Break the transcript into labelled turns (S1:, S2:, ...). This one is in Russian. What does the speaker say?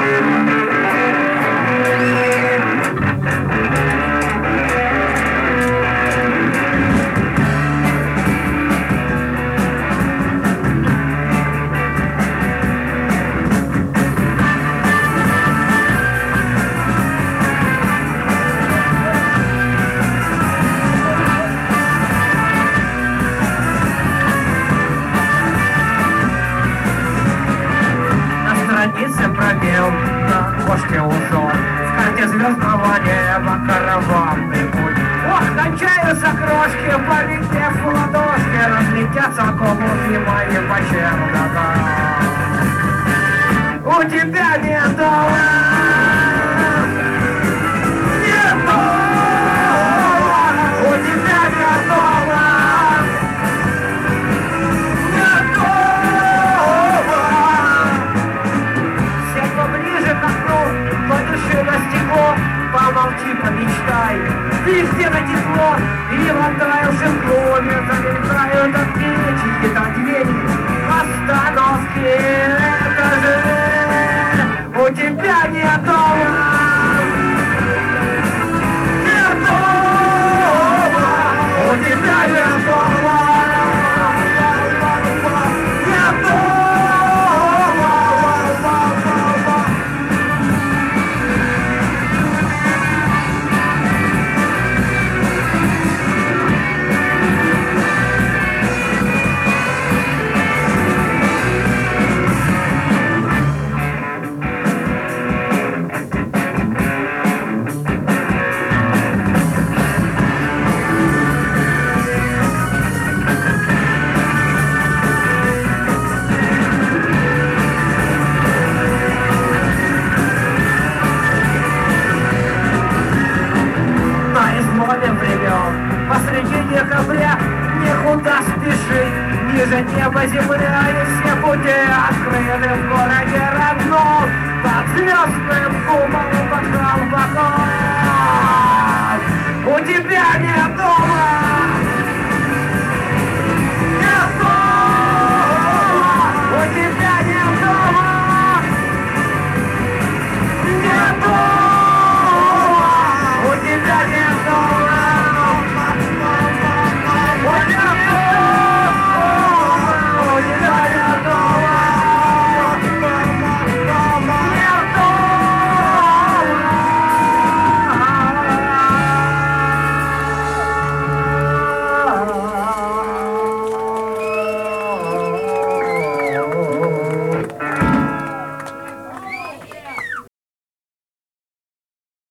S1: Пробел на кошке узор, в карте звездного неба караванный путь. Ох, кончаются крошки, полетев в ладошки, разлетятся комнаты мои по чердакам. У тебя нет дома, нет дома, у тебя нет дома, нет дома. Сядь поближе к окну, подыши на стекло, помолчи, помечтай, ты где-то тепло, и в оттаившем доме замелькают от печи до двери остановки этажи. У тебя нет дома, нет дома, у тебя нет дома, нет дома. Посреди декабря некуда спешить, ниже неба земля, и все пути открыты в горы